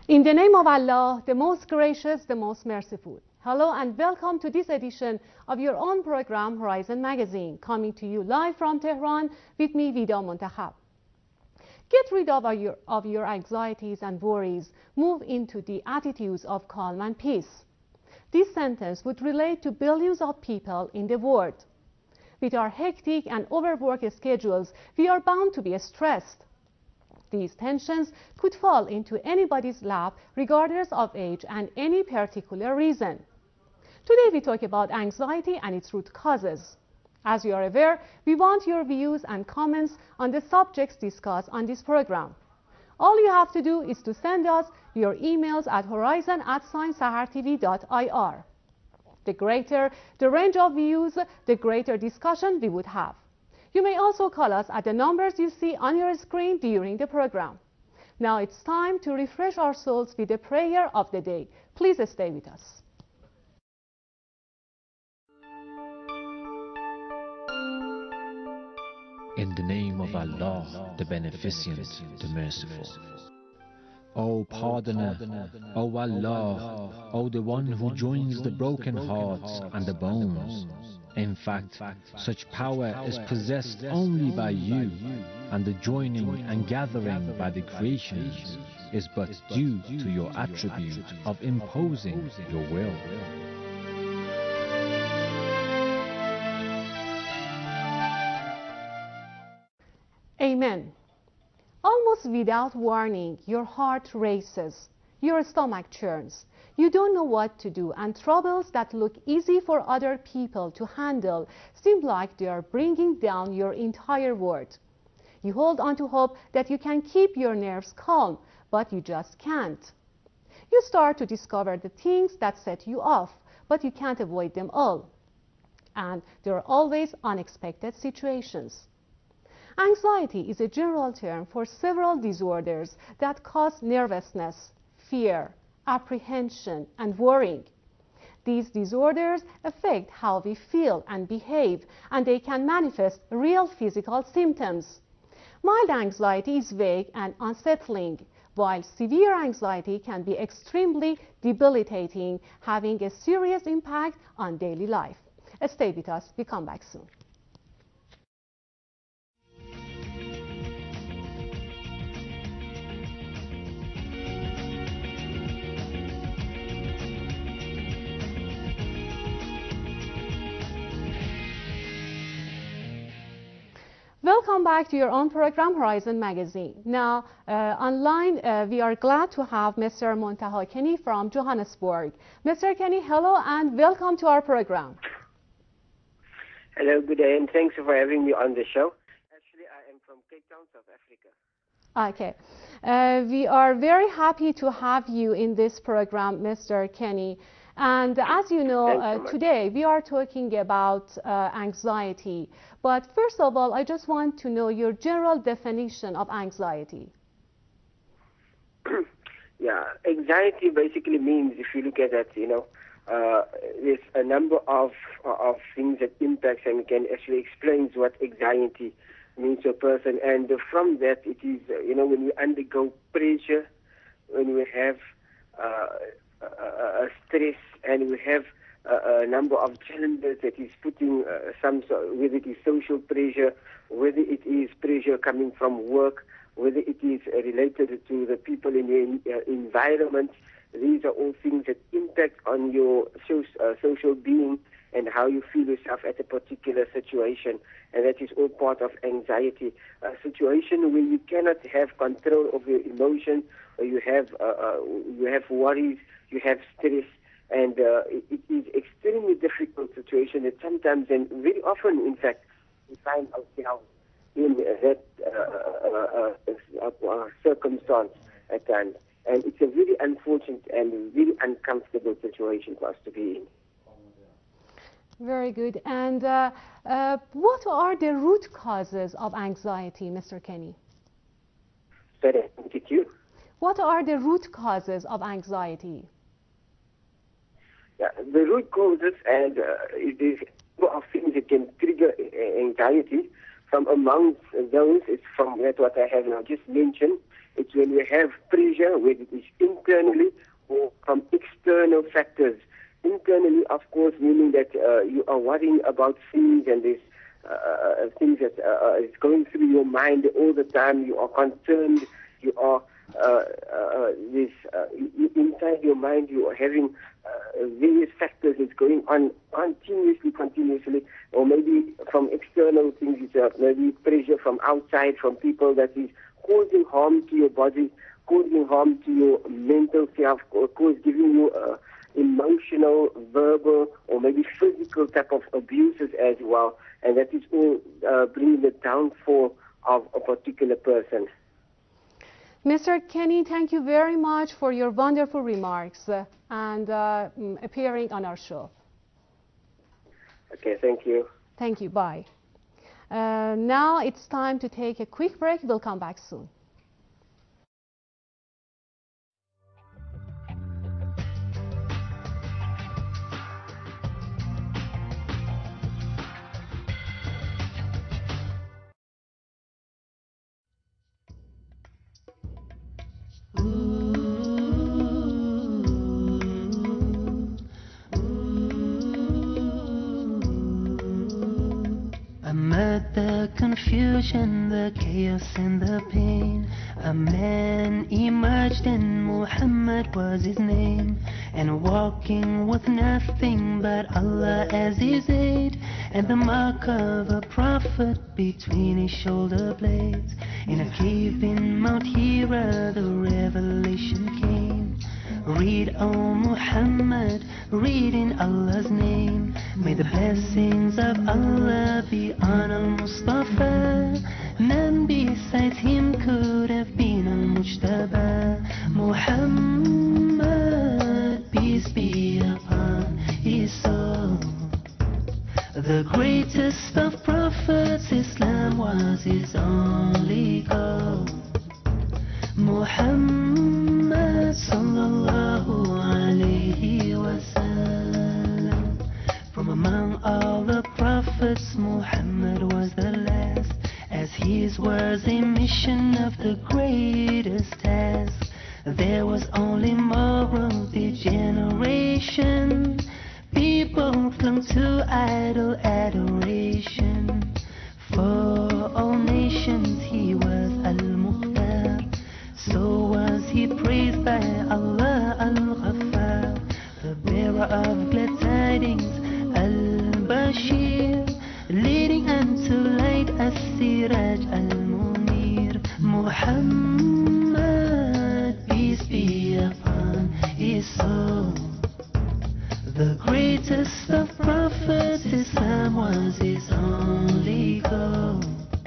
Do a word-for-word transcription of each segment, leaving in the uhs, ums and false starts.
In the name of Allah, the most gracious, the most merciful. Hello and welcome to this edition of your own program, Horizon Magazine, coming to you live from Tehran with me, Vida Montakhab. Get rid of your, of your anxieties and worries. Move into the attitudes of calm and peace. This sentence would relate to billions of people in the world. With our hectic and overworked schedules, we are bound to be stressed. These tensions could fall into anybody's lap, regardless of age and any particular reason. Today we talk about anxiety and its root causes. As you are aware, we want your views and comments on the subjects discussed on this program. All you have to do is to send us your emails at horizon at sahartv dot I R. The greater the range of views, the greater discussion we would have. You may also call us at the numbers you see on your screen during the program. Now it's time to refresh our souls with the prayer of the day. Please stay with us. In the name of Allah, the Beneficent, the Merciful. O Pardoner, O Allah, O the one who joins the broken hearts and the bones. In fact, such power is possessed only by you, and the joining and gathering by the creations is but due to your attribute of imposing your will. Amen. Almost without warning, your heart races, your stomach churns. You don't know what to do, and troubles that look easy for other people to handle seem like they are bringing down your entire world. You hold on to hope that you can keep your nerves calm, but you just can't. You start to discover the things that set you off, but you can't avoid them all. And there are always unexpected situations. Anxiety is a general term for several disorders that cause nervousness, fear, apprehension, and worrying. These disorders affect how we feel and behave, and they can manifest real physical symptoms. Mild anxiety is vague and unsettling, while severe anxiety can be extremely debilitating, having a serious impact on daily life. Stay with us. We come back soon. Welcome back to your own program, Horizon Magazine. Now, uh, online, uh, we are glad to have Mister Montaha Kenny from Johannesburg. Mister Kenny, hello and welcome to our program. Hello, good day, and thanks for having me on the show. Actually, I am from Cape Town, South Africa. Okay. Uh, we are very happy to have you in this program, Mister Kenny. And as you know, uh, today we are talking about uh, anxiety. But first of all, I just want to know your general definition of anxiety. Yeah, anxiety basically means, if you look at that, you know, uh, there's a number of of things that impacts and can actually explains what anxiety means to a person. And from that, it is, uh, you know, when we undergo pressure, when we have uh, uh, stress, and we have uh, a number of challenges that is putting uh, some, whether it is social pressure, whether it is pressure coming from work, whether it is uh, related to the people in the uh, environment. These are all things that impact on your so, uh, social being and how you feel yourself at a particular situation. And that is all part of anxiety. A situation where you cannot have control of your emotions, or you have, uh, uh, you have worries, you have stress, and uh, it, it is extremely difficult situation that sometimes, and very often, in fact, we find ourselves in that uh, uh, uh, uh, circumstance at times. And it's a very unfortunate and very uncomfortable situation for us to be in. Very good. And uh, uh, what are the root causes of anxiety, Mister Kenny? Sorry, thank you. What are the root causes of anxiety? Yeah, the root causes, and uh, it is of things that can trigger anxiety. From amongst those, it's from that what I have now just mentioned. It's when we have pressure, whether it is internally or from external factors. Internally, of course, meaning that uh, you are worrying about things and there's uh, things that uh, is going through your mind all the time. You are concerned. You are uh, uh, this uh, inside your mind. You are having uh, various factors that's going on continuously, continuously, or maybe from external things. It's uh, maybe pressure from outside, from people that is causing harm to your body, causing harm to your mental self, or cause giving you uh, emotional, verbal, or maybe physical type of abuses as well. And that is all uh, bringing the downfall of a particular person. Mister Kenny, thank you very much for your wonderful remarks uh, and uh, appearing on our show. Okay, thank you. Thank you. Bye. Uh, now it's time to take a quick break. We'll come back soon. Amid the confusion, the chaos and the pain, a man emerged and Muhammad was his name. And walking with nothing but Allah as his aid, and the mark of a prophet between his shoulder blades. In a cave in Mount Hira the revelation came. Read, O Muhammad, read in Allah's name. May the blessings of Allah be on Al-Mustafa. None besides him could have been Al-Mujtaba. Muhammad, peace be upon his soul. The greatest of prophets, Islam was his only goal. Muhammad sallallahu alayhi wa sallam. From among all the prophets, Muhammad was the last, as his was a mission of the greatest task. There was only moral degeneration. People clung to idol adoration. For all nations he was Al-Mukhtar. So was he praised by Allah Al-Ghaffar, the bearer of glad tidings, Al-Bashir, leading unto light As-Siraj Al-Munir. Muhammad, peace be upon his soul. The greatest of prophets, Islam was his only goal.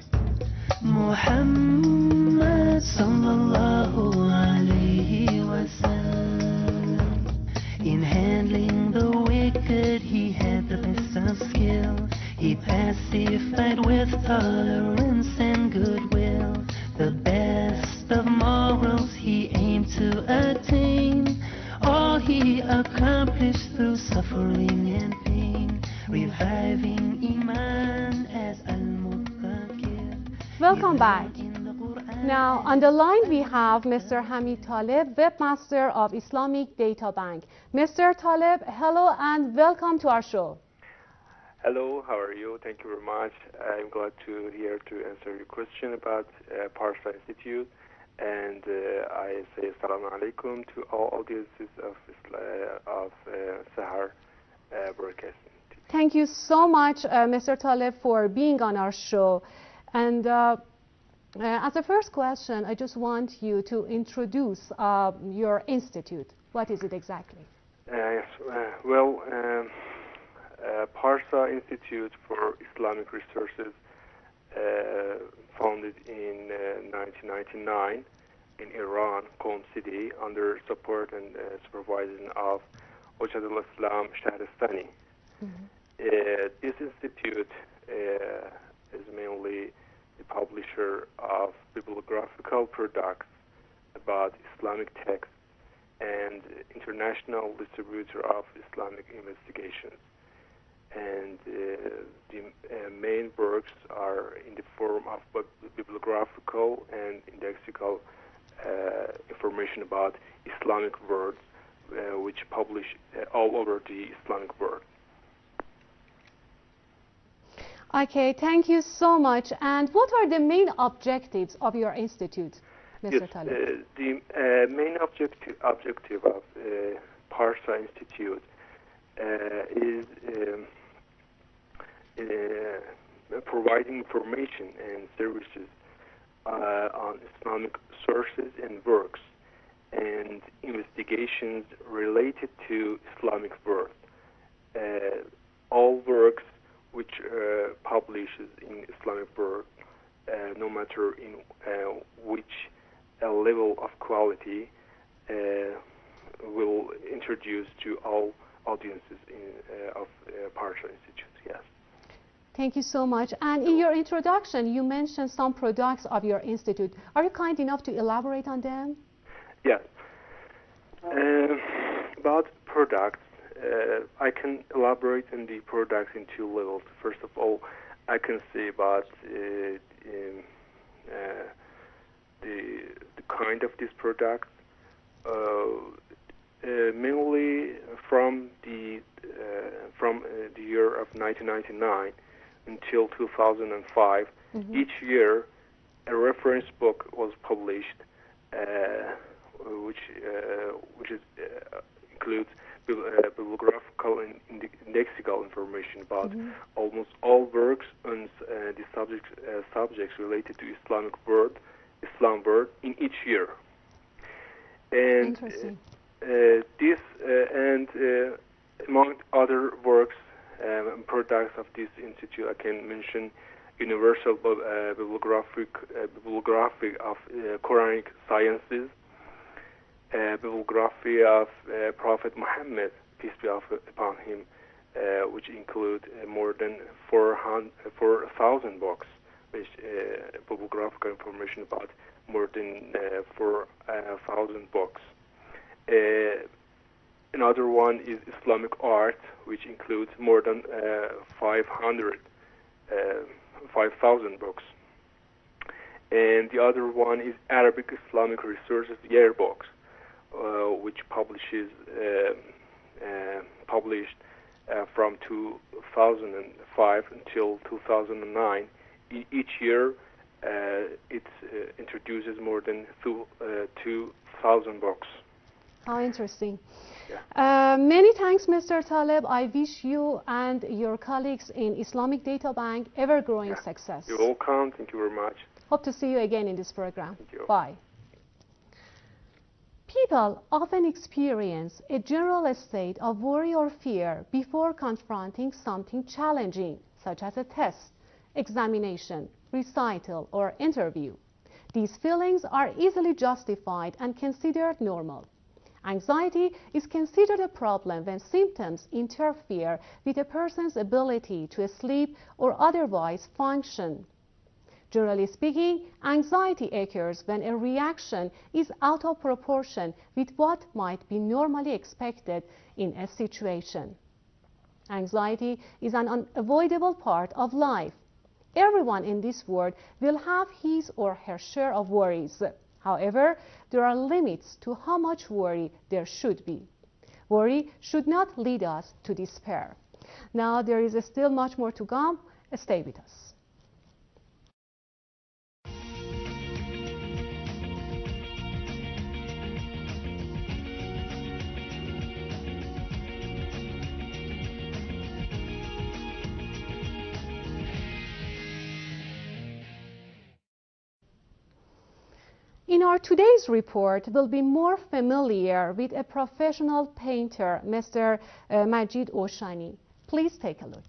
Muhammad sallallahu alayhi wa sallam. In handling the wicked, he had the best of skill. He pacified with tolerance and goodwill. The best of morals he aimed to attain. All he accomplished through suffering and pain, reviving Iman as Al-Muttaqir. Welcome back. Now, on the line we have Mister Hamid Taleb, Webmaster of Islamic Data Bank. Mister Taleb, hello and welcome to our show. Hello, how are you? Thank you very much. I'm glad to here to answer your question about uh, Parsa Institute. And uh, I say assalamu alaikum to all audiences of, uh, of uh, Sahar uh, Broadcasting. Thank you so much, uh, Mister Taleb, for being on our show. And uh, uh, as a first question, I just want you to introduce uh, your institute. What is it exactly? Uh, yes, uh, well, um, uh, Parsa Institute for Islamic Resources, uh, founded in uh, nineteen ninety-nine in Iran, Qom City, under support and uh, supervision of Ojadul Islam Shahristani. Mm-hmm. uh, this institute uh, is mainly the publisher of bibliographical products about Islamic texts and international distributor of Islamic investigations. And uh, the uh, main works are in the form of bibliographical and indexical uh, information about Islamic words, uh, which publish uh, all over the Islamic world. Okay, thank you so much. And what are the main objectives of your institute, Mister Yes, Taleb? uh, the uh, main objective objective of uh, Parsa Institute uh, is um, uh, providing information and services uh, on Islamic sources and works, and investigations related to Islamic work. Uh, all works which uh, publishes in Islamic work, uh, no matter in uh, which uh, level of quality, uh, will introduce to all audiences in, uh, of uh, Parsa Institute. Yes. Thank you so much. And in your introduction, you mentioned some products of your institute. Are you kind enough to elaborate on them? Yes. Uh, about products, uh, I can elaborate on the products in two levels. First of all, I can say about uh, um, uh, the the kind of this product, uh, uh, mainly from the uh, from uh, the year of nineteen ninety-nine until two thousand five. Mm-hmm. Each year, a reference book was published, uh, which uh, which is, uh, includes uh, bibliographical and indexical information about mm-hmm. almost all works on uh, the subjects uh, subjects related to Islamic world, Islam world in each year. And Interesting. Uh, uh, this uh, and uh, among other works um, and products of this institute, I can mention Universal uh, Bibliographic uh, Bibliography of uh, Quranic Sciences, uh, Bibliography of uh, Prophet Muhammad, peace be upon him, uh, which include uh, more than four thousand books, which uh, bibliographical information about more than uh, four thousand books. Uh, another one is Islamic art, which includes more than uh, five hundred, uh, five thousand books. And the other one is Arabic Islamic Resources Yearbooks, uh, which publishes uh, uh, published uh, from two thousand five until two thousand nine. E- each year, uh, it uh, introduces more than two, uh, two thousand books. How interesting. Yeah. Uh, many thanks, Mister Taleb. I wish you and your colleagues in Islamic Data Bank ever-growing Yeah. success. You're welcome. Thank you very much. Hope to see you again in this program. Thank you. Bye. People often experience a general state of worry or fear before confronting something challenging, such as a test, examination, recital, or interview. These feelings are easily justified and considered normal. Anxiety is considered a problem when symptoms interfere with a person's ability to sleep or otherwise function. Generally speaking, anxiety occurs when a reaction is out of proportion with what might be normally expected in a situation. Anxiety is an unavoidable part of life. Everyone in this world will have his or her share of worries. However, there are limits to how much worry there should be. Worry should not lead us to despair. Now, there is still much more to come. Stay with us. In our today's report, we'll be more familiar with a professional painter, Mister Uh, Majid Oshani. Please take a look.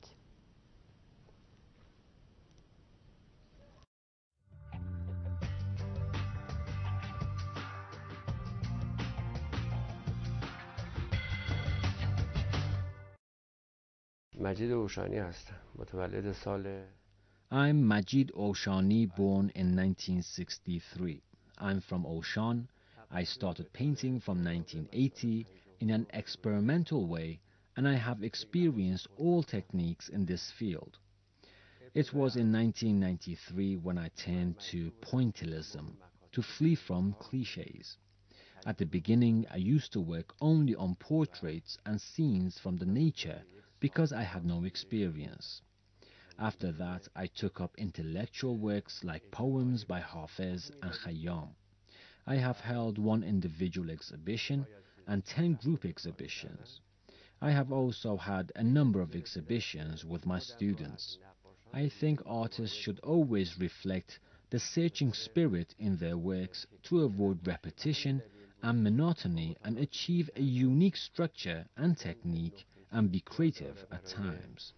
مجید اوشانی هستم. متولد سال I'm Majid Oshani, born in nineteen sixty-three. I'm from Oshan. I started painting from nineteen eighty in an experimental way, and I have experienced all techniques in this field. It was in nineteen ninety-three when I turned to pointillism. to flee from cliches. At the beginning, I used to work only on portraits and scenes from the nature because I had no experience. After that, I took up intellectual works like poems by Hafez and Khayyam. I have held one individual exhibition and ten group exhibitions. I have also had a number of exhibitions with my students. I think artists should always reflect the searching spirit in their works to avoid repetition and monotony and achieve a unique structure and technique and be creative at times.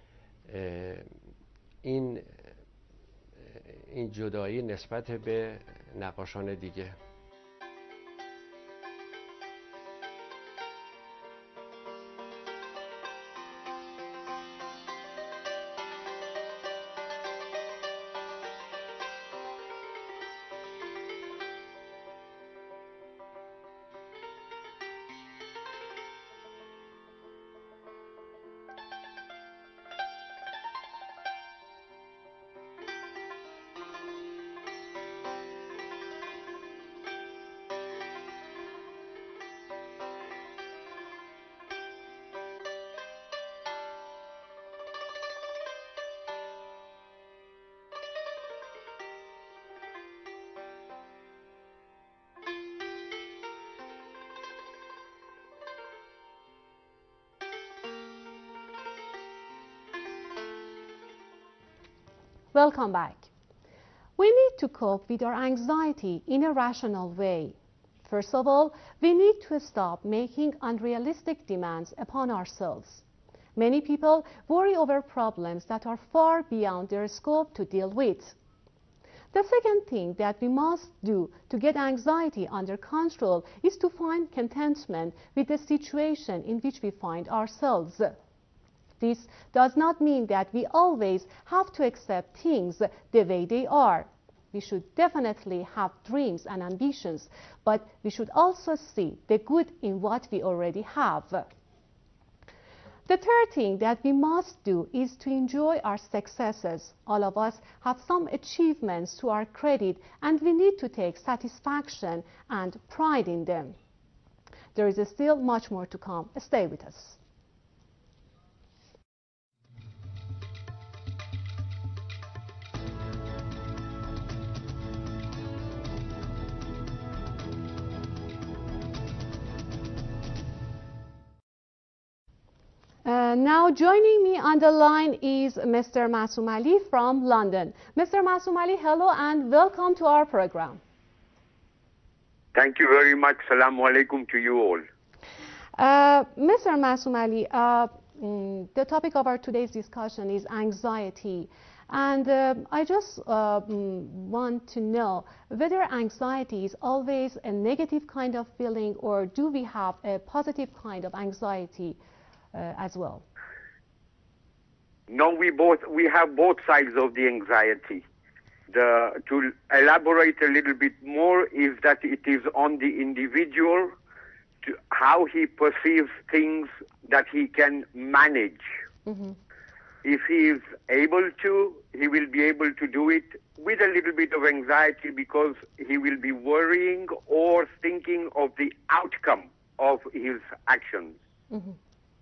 این این جدایی نسبت به نقاشان دیگه. Welcome back. We need to cope with our anxiety in a rational way. First of all, we need to stop making unrealistic demands upon ourselves. Many people worry over problems that are far beyond their scope to deal with. The second thing that we must do to get anxiety under control is to find contentment with the situation in which we find ourselves. This does not mean that we always have to accept things the way they are. We should definitely have dreams and ambitions, but we should also see the good in what we already have. The third thing that we must do is to enjoy our successes. All of us have some achievements to our credit, and we need to take satisfaction and pride in them. There is still much more to come. Stay with us. Uh, now joining me on the line is Mister Masoom Ali from London. Mister Masoom Ali, hello and welcome to our program. Thank you very much. Assalamu alaikum to you all. Uh, Mister Masoom Ali, uh, mm, the topic of our today's discussion is anxiety. And uh, I just uh, mm, want to know whether anxiety is always a negative kind of feeling, or do we have a positive kind of anxiety Uh, as well? No, we both we have both sides of the anxiety. The, to elaborate a little bit more is that it is on the individual to how he perceives things that he can manage. Mm-hmm. If he is able to, he will be able to do it with a little bit of anxiety because he will be worrying or thinking of the outcome of his actions. Mm-hmm.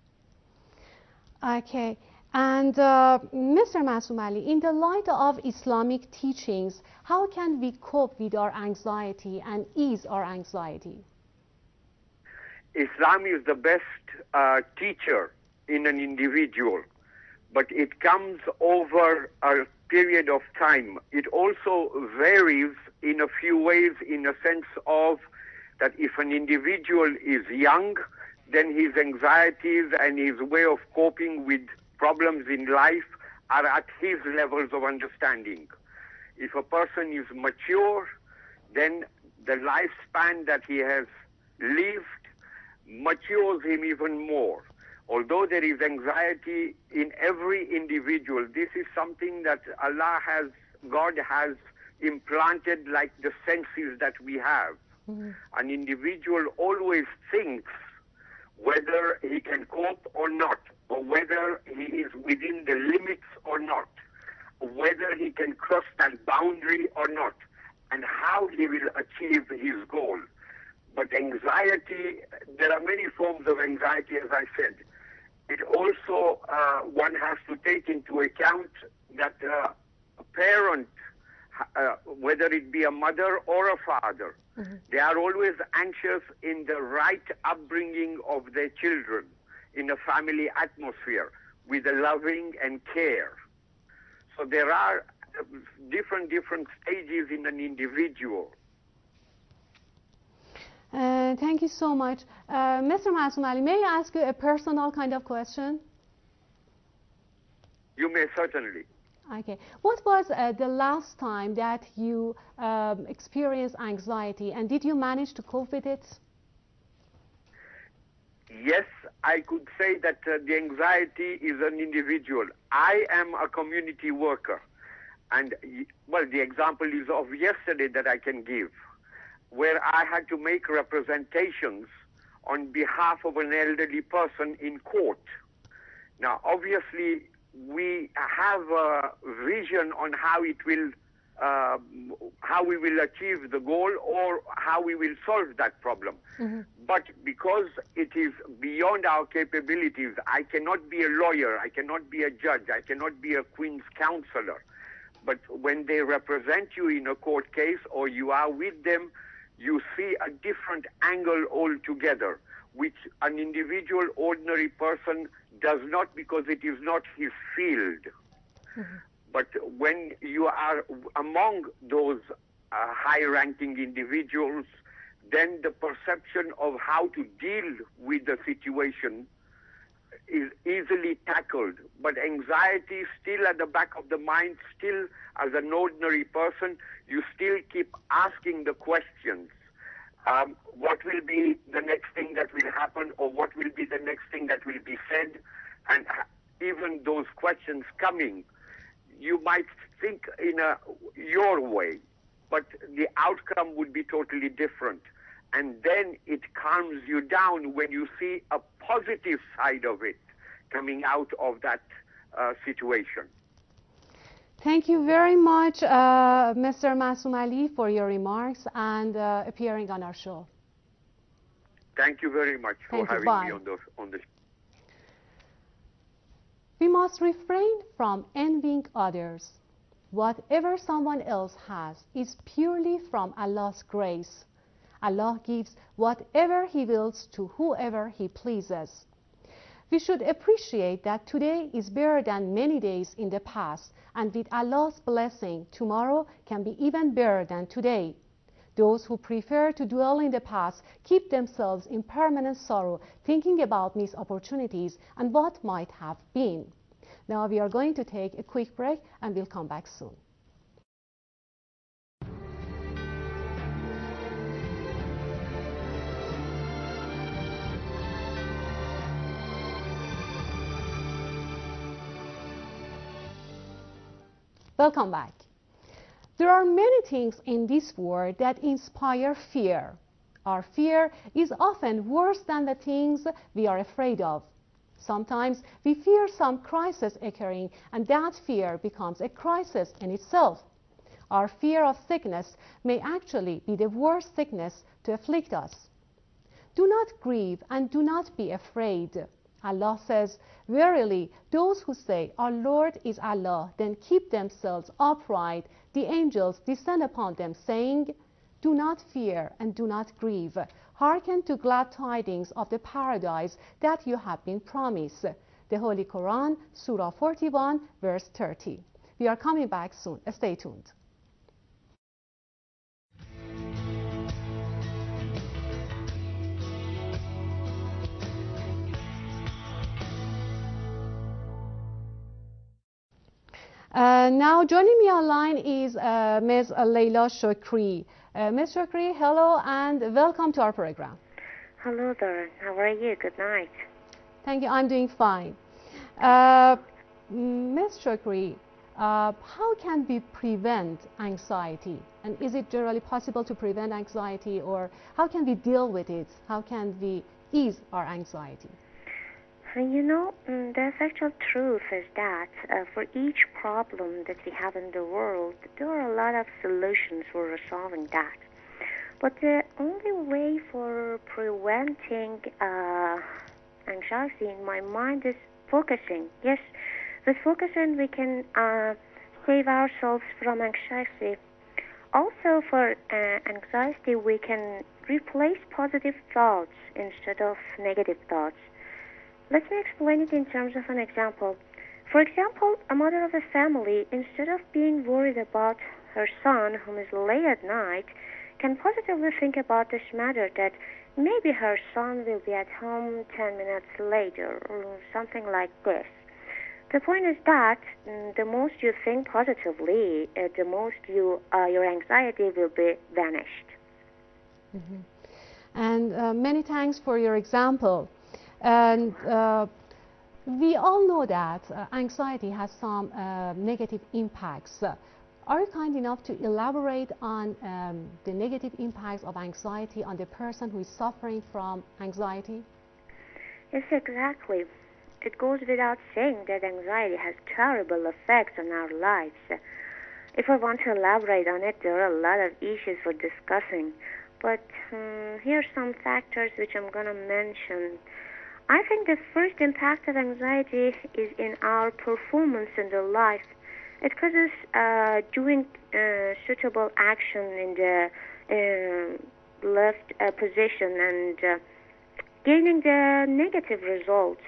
Okay, and uh, Mister Masoom Ali, in the light of Islamic teachings, how can we cope with our anxiety and ease our anxiety? Islam is the best uh, teacher in an individual, but it comes over a period of time. It also varies in a few ways, in a sense of that if an individual is young, then his anxieties and his way of coping with problems in life are at his levels of understanding. If a person is mature, then the lifespan that he has lived matures him even more. Although there is anxiety in every individual, this is something that Allah has, God has implanted like the senses that we have. Mm-hmm. An individual always thinks whether he can cope or not, or whether he is within the limits or not, whether he can cross that boundary or not. and how he will achieve his goal. But anxiety, there are many forms of anxiety, as I said. It also, uh, one has to take into account that uh, a parent, uh, whether it be a mother or a father, mm-hmm. they are always anxious in the right upbringing of their children in a family atmosphere with a loving and care. So there are different, different stages in an individual. Uh, thank you so much. Uh, Mister Masoom Ali, may I ask you a personal kind of question? You may, certainly. Okay. What was uh, the last time that you um, experienced anxiety, and did you manage to cope with it? Yes, I could say that uh, the anxiety is an individual. I am a community worker, and, well, the example is of yesterday that I can give, where I had to make representations on behalf of an elderly person in court. Now, obviously, we have a vision on how it will, uh, how we will achieve the goal or how we will solve that problem. Mm-hmm. But because it is beyond our capabilities, I cannot be a lawyer, I cannot be a judge, I cannot be a Queen's counselor. But when they represent you in a court case or you are with them, you see a different angle altogether, which an individual, ordinary person does not, because it is not his field. Mm-hmm. But when you are among those uh, high-ranking individuals, then the perception of how to deal with the situation is easily tackled. But anxiety still at the back of the mind, still as an ordinary person, you still keep asking the questions. Um, what will be the next thing that will happen, or what will be the next thing that will be said? And even those questions coming, you might think in a your way, but the outcome would be totally different. And then it calms you down when you see a positive side of it coming out of that uh, situation. Thank you very much, uh, Mister Masoom Ali, for your remarks and uh, appearing on our show. Thank you very much for Thank having you. Bye. me on the on the. We must refrain from envying others. Whatever someone else has is purely from Allah's grace. Allah gives whatever He wills to whoever He pleases. We should appreciate that today is better than many days in the past, and with Allah's blessing, tomorrow can be even better than today. Those who prefer to dwell in the past keep themselves in permanent sorrow, thinking about missed opportunities and what might have been. Now we are going to take a quick break and we'll come back soon. Welcome back. There are many things in this world that inspire fear. Our fear is often worse than the things we are afraid of. Sometimes we fear some crisis occurring, and that fear becomes a crisis in itself. Our fear of sickness may actually be the worst sickness to afflict us. Do not grieve and do not be afraid. Allah says, verily, those who say, our Lord is Allah, then keep themselves upright, the angels descend upon them, saying, do not fear and do not grieve. Hearken to glad tidings of the paradise that you have been promised. The Holy Quran, Surah forty-one, verse thirty. We are coming back soon. Stay tuned. Uh, now joining me online is uh, Miz Leila Shokri. Uh, Miz Shokri, hello and welcome to our program. Hello there, how are you? Good night. Thank you, I'm doing fine. Uh, Miz Shokri, uh, how can we prevent anxiety? And is it generally possible to prevent anxiety, or how can we deal with it? How can we ease our anxiety? And you know, mm, the actual truth is that uh, for each problem that we have in the world, there are a lot of solutions for resolving that. But the only way for preventing uh, anxiety in my mind is focusing. Yes, with focusing we can uh, save ourselves from anxiety. Also, for uh, anxiety, we can replace positive thoughts instead of negative thoughts. Let me explain it in terms of an example. For example, a mother of a family, instead of being worried about her son whom is late at night, can positively think about this matter, that maybe her son will be at home ten minutes later or something like this. The point is that mm, the most you think positively, uh, the most you, uh, your anxiety will be vanished. Mm-hmm. And uh, many thanks for your example. And uh, we all know that uh, anxiety has some uh, negative impacts. Uh, are you kind enough to elaborate on um, the negative impacts of anxiety on the person who is suffering from anxiety? Yes, exactly. It goes without saying that anxiety has terrible effects on our lives. If I want to elaborate on it, there are a lot of issues for discussing. But um, here are some factors which I'm going to mention. I think the first impact of anxiety is in our performance in the life. It causes uh, doing uh, suitable action in the uh, left uh, position and uh, gaining the negative results.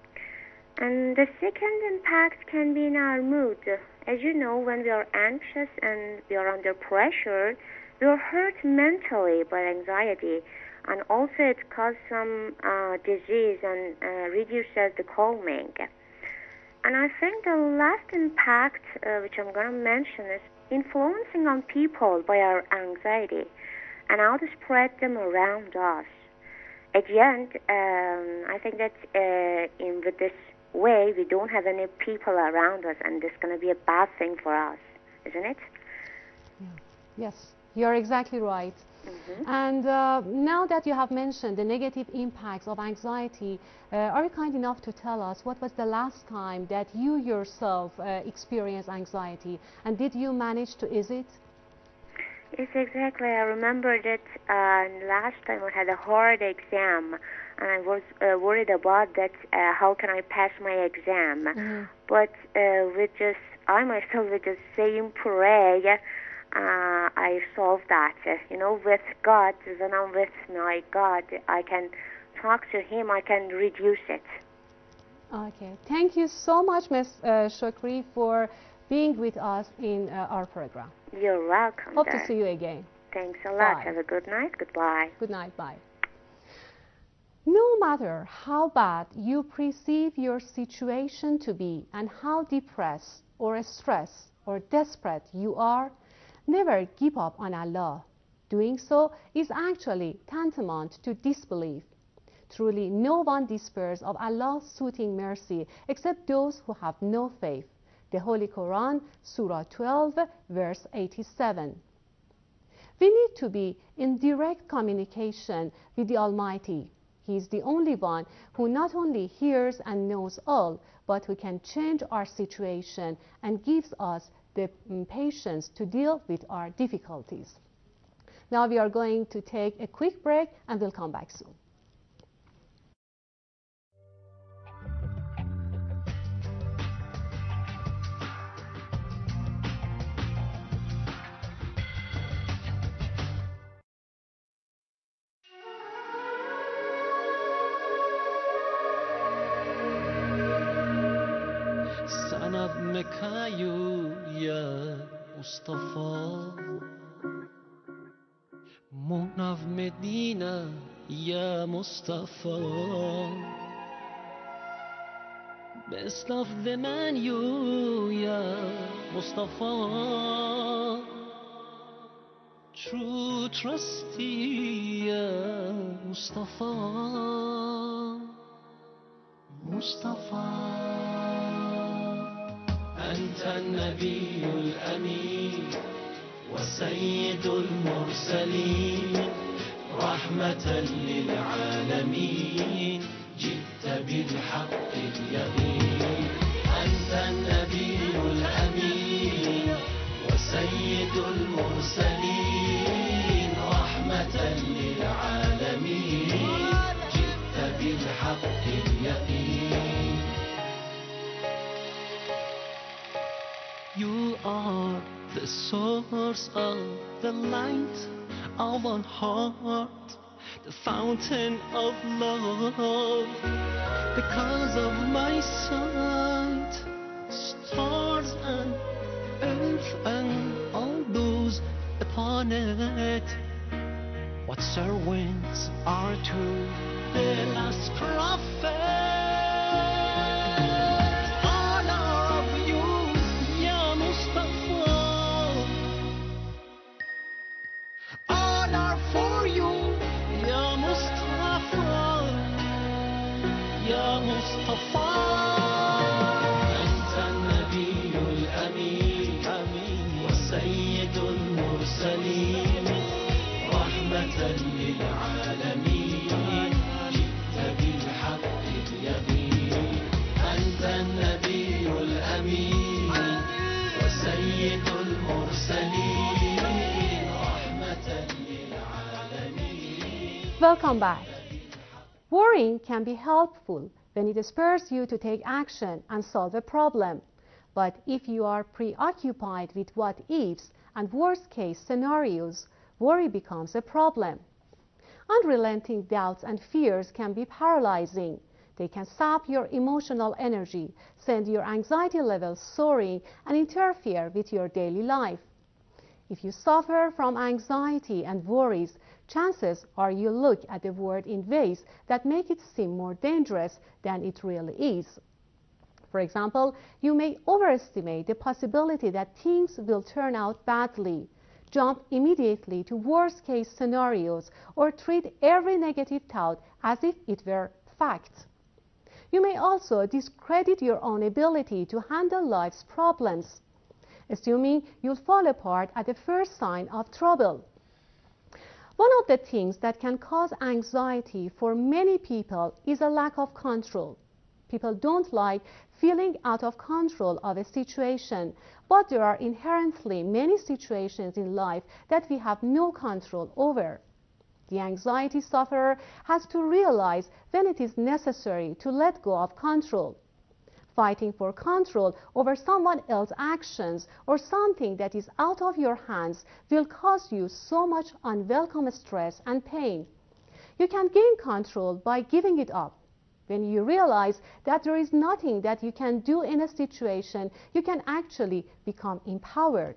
And the second impact can be in our mood. As you know, when we are anxious and we are under pressure, we are hurt mentally by anxiety. And also it causes some uh, disease and uh, reduces the calming. And I think the last impact, uh, which I'm going to mention, is influencing on people by our anxiety and how to spread them around us. At the end, um, I think that uh, in with this way, we don't have any people around us, and this is going to be a bad thing for us, isn't it? Yeah. Yes, you're exactly right. Mm-hmm. And uh, now that you have mentioned the negative impacts of anxiety, uh, are you kind enough to tell us what was the last time that you yourself uh, experienced anxiety, and did you manage to ease it? Yes, exactly. I remember that uh, last time I had a hard exam, and I was uh, worried about that. Uh, how can I pass my exam? Mm-hmm. But uh, with just I myself, with just saying prayer, uh, I solved that. Uh, you know, with God, when I'm with my God, I can talk to Him. I can reduce it. Okay. Thank you so much, Miz Uh, Shukri, for being with us in uh, our program. You're welcome. Hope there. to see you again. Thanks a lot. Bye. Have a good night. Goodbye. Good night. Bye. No matter how bad you perceive your situation to be and how depressed or stressed or desperate you are, never give up on Allah. Doing so is actually tantamount to disbelief. Truly, no one despairs of Allah's soothing mercy except those who have no faith. The Holy Quran, Surah twelve, verse eighty-seven. We need to be in direct communication with the Almighty. He is the only one who not only hears and knows all, but who can change our situation and gives us the patience to deal with our difficulties. Now we are going to take a quick break and we'll come back soon. مكايو يا مصطفى مناف مدينة يا مصطفى بسناف دمان يو يا مصطفى True trusty يا مصطفى مصطفى أنت النبي الأمين وسيد المرسلين رحمة للعالمين جئت بالحق the source of the light of our heart, the fountain of love, the cause of my sight, stars and earth and all those upon it, what servants are to the last prophet. أنت النبي الأمين وسيد المرسلين رحمة للعالمين جئت بالحق اليقين. أنت النبي الأمين وسيد المرسلين رحمة للعالمين. Welcome back. Worrying can be helpful when it spurs you to take action and solve a problem. But if you are preoccupied with what ifs and worst case scenarios, worry becomes a problem. Unrelenting doubts and fears can be paralyzing. They can sap your emotional energy, send your anxiety levels soaring, and interfere with your daily life. If you suffer from anxiety and worries, chances are you look at the world in ways that make it seem more dangerous than it really is. For example, you may overestimate the possibility that things will turn out badly, jump immediately to worst-case scenarios, or treat every negative thought as if it were fact. You may also discredit your own ability to handle life's problems, assuming you'll fall apart at the first sign of trouble. One of the things that can cause anxiety for many people is a lack of control. People don't like feeling out of control of a situation, but there are inherently many situations in life that we have no control over. The anxiety sufferer has to realize when it is necessary to let go of control. Fighting for control over someone else's actions or something that is out of your hands will cause you so much unwelcome stress and pain. You can gain control by giving it up. When you realize that there is nothing that you can do in a situation, you can actually become empowered.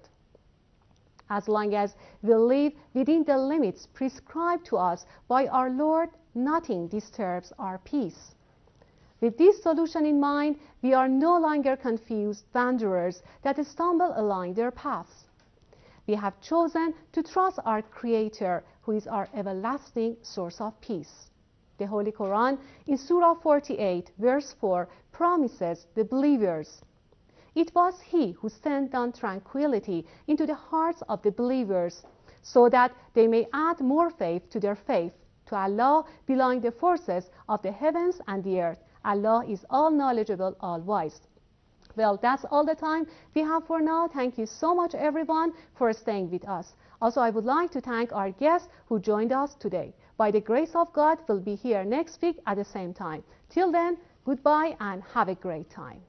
As long as we live within the limits prescribed to us by our Lord, nothing disturbs our peace. With this solution in mind, we are no longer confused wanderers that stumble along their paths. We have chosen to trust our Creator, who is our everlasting source of peace. The Holy Quran in Surah forty-eight, verse four, promises the believers, "It was He who sent down tranquility into the hearts of the believers, so that they may add more faith to their faith. To Allah belong the forces of the heavens and the earth. Allah is all knowledgeable, all wise." Well, that's all the time we have for now. Thank you so much, everyone, for staying with us. Also, I would like to thank our guests who joined us today. By the grace of God, we'll be here next week at the same time. Till then, goodbye and have a great time.